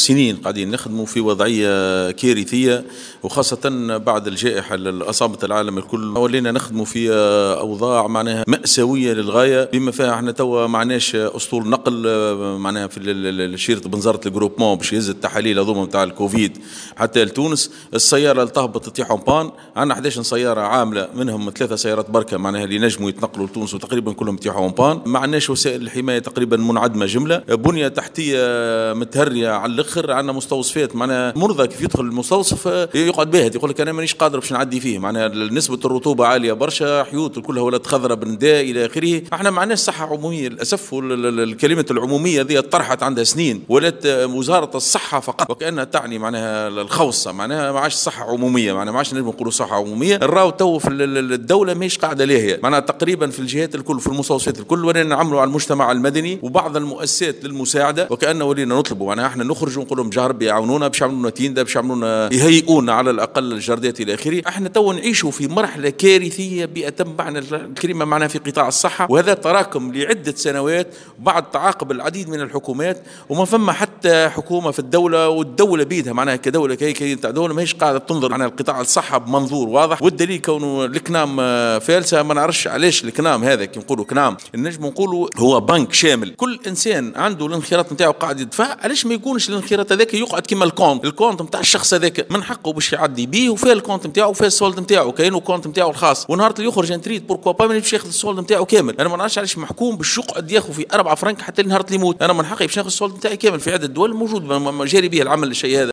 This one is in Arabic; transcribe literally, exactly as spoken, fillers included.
سنين قاعدين نخدموا في وضعية كارثية، وخاصة بعد الجائحة اللي أصابت العالم الكل ولينا نخدموا في أوضاع معناها مأساوية للغاية، بما فيها احنا توا معناش أسطول نقل معناها في الشريط بنزرة الجروبمون باش يهز التحاليل هذوما نتاع الكوفيد حتى لتونس. السيارة اللي تهبط تطيح بان، عندنا إحدى عشرة سيارة عاملة منهم ثلاثة سيارات بركة معناها اللي نجموا يتنقلوا لتونس وتقريبا كلهم يطيحوا بان. ما عندناش وسائل الحماية تقريبا منعدمة جملة، بنية تحتية متهرية على الاخر، عندنا مستوصفات معناها مرضى كيف يدخل المستوصف يقعد باهت يقول لك انا مانيش قادر باش نعدي فيه، معناها نسبة الرطوبة عالية برشا، حيوط كلها ولات خضراء بنداء الى اخره. احنا ما عندناش صحة عمومية للاسف، والكلمة العمومية ذي طرحت عندها سنين، ولات وزارة الصحة فقط وكأنها تعني معناها الخوصة، معناها ما عادش صحة عمومية، معناها ما عادش نجم نقولوا صحة عمومية. الراو تو في الدولة ماهيش قاعدة ليها، معناها تقريبا في الجهات الكل في المستوصفات الكل ولينا نعملوا على المجتمع المدني وبعض المؤسسات للمساعدة، وكأنه ولينا نطلبوا معناها احنا نخرجوا ونقول لهم جهر يعاونونا باش يعملوا لنا تيندا باش يعملوا لنا يهيئونا على الاقل الجردات الى اخره. احنا تو نعيشوا في مرحلة كارثية بأتم معنى الكلمة معناها في قطاع الصحة، وهذا تراكم لعدة سنوات بعد تعاقب العديد من الحكومات، وما فما حتى حكومة في الدولة والدولة بيدها معناها كدولة كي كي تاع دولة ماهيش قاعدة تنظر على القطاع الصحة بمنظور واضح. والدليل كونه الكنام فالسة، ما نعرفش علاش الكنام هذا كي نقولوا كنام، النجم نقولوا هو بنك شامل، كل انسان عنده الانخراط نتاعو قاعد يدفع، علاش ما يكونش الانخراط هذاك يقعد كما الكونت الكونت نتاع الشخص هذاك من حقه باش يعدي بيه، وفيه الكونت نتاعو وفيه السولد نتاعو، كاينو الكونت نتاعو الخاص، ونهار اللي يخرج انتريد بوركوا با ما يمشيش ياخذ السولد نتاعو كامل. انا ما نعرفش علاش محكوم باش يقعد ياخذ في أربعة فرنك حتى نهار اللي يموت، انا من حقي باش ناخذ السولد نتاعي كامل. في عدة دول موجود جاري به العمل الشيء هذا.